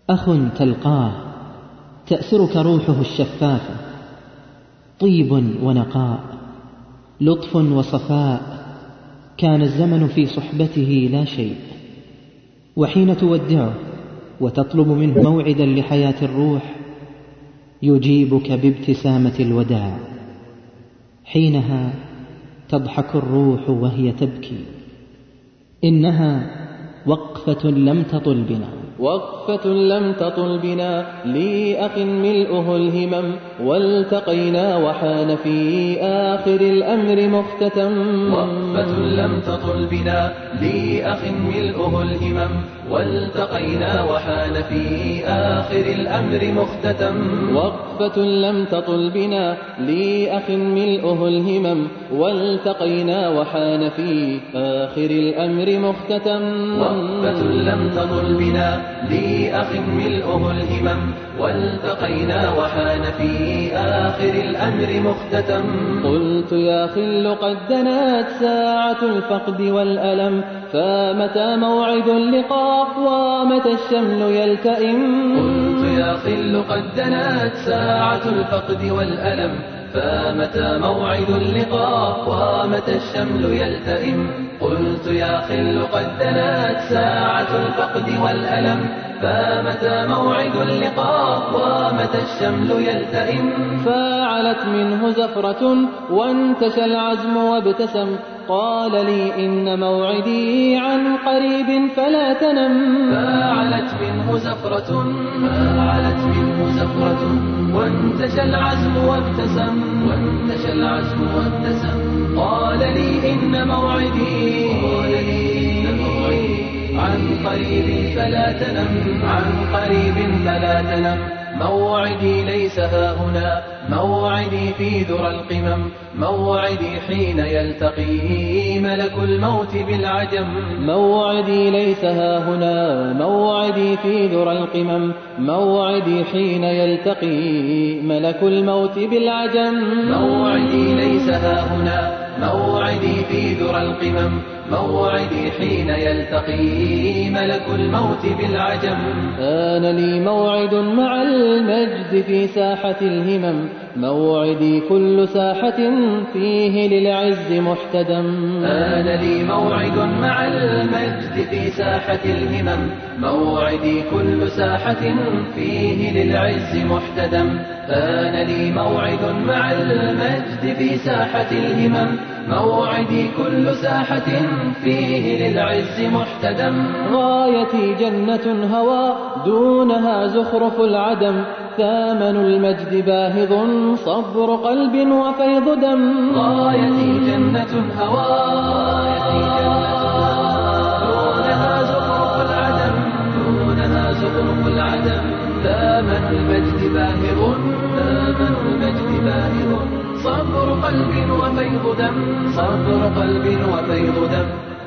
أخ تلقاه تأسرك روحه الشفافة، طيب ونقاء، لطف وصفاء، كان الزمن في صحبته لا شيء. وحين تودعه وتطلب منه موعدا لحياة الروح يجيبك بابتسامة الوداع، حينها تضحك الروح وهي تبكي. إنها وقفة لم تطل بنا، وقفة لم تطل بنا لي أخ ملؤه الهمم، والتقينا وحان في آخر الأمر مختتم. وقفة لم تطل بنا لي أخ ملؤه الهمم، والتقينا وحان في آخر الأمر مختتم. وقفة لم تطل بنا لي أخ ملؤه الهمم، والتقينا وحان في آخر الأمر مختتم. وقفة لم تطل بنا لي أخ ملؤه الهمم، والتقينا وحان في آخر الأمر مختتم. قلت يا خل قد دنت ساعة الفقد والألم، فمتى موعد اللقاء ومتى الشمل يلتئم. قلت يا خل قد دنت ساعة الفقد والألم، فمتى موعد اللقاء ومتى الشمل يلتئم. قلت يا خل قد دنت ساعة الفقد والألم، فمتى موعد اللقاء ومتى الشمل يلتئم. فعلت منه زفرة وانتشى العزم وابتسم، قال لي إن موعدي عن قريب فلا تنم. فعلت منه زفرة وانتشى العزم وابتسم، قال لي إن موعدي عن قريب فلا تنم. موعدي ليس هاهنا، موعدي في ذرى القمم، موعدي حين يلتقي ملك الموت بالعجم. موعدي ليس هاهنا، موعدي في ذرى القمم، موعدي حين يلتقي ملك الموت بالعجم. موعدي ليس هاهنا، موعدي في ذرى القمم، موعدي حين يلتقي ملك الموت بالعجم. آن لي موعد مع المجد في ساحة الهمم، موعدي كل ساحة فيه للعز محتدم. آن لي موعد مع المجد في ساحة الهمم، موعدي كل ساحة فيه للعز محتدم. آن لي موعد مع المجد في ساحة الهمم، موعدي كل ساحة فيه للعز محتدم. غايتي جنة هوى دونها زخرف العدم، ثامن المجد باهظ صبر قلب وفيض دم. غايتي جنة هوى دونها زخرف العدم، ثامن المجد باهظ صبر قلب وفيض دم.